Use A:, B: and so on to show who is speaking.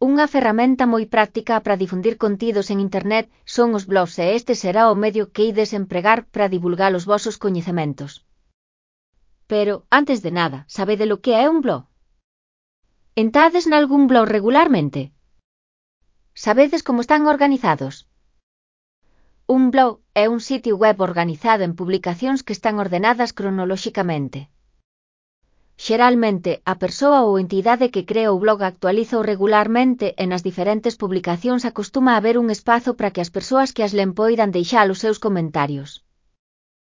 A: Unha ferramenta moi práctica para difundir contidos en Internet son os blogs e este será o medio que ides empregar para divulgar os vosos coñecementos. Pero, antes de nada, sabede lo que é un blog? Entrades nalgún blog regularmente? Sabedes como están organizados? Un blog é un sitio web organizado en publicacións que están ordenadas cronolóxicamente. Xeralmente, a persoa ou entidade que crea o blog actualiza regularmente e nas diferentes publicacións acostuma haber un espazo para que as persoas que as len poidan deixar os seus comentarios.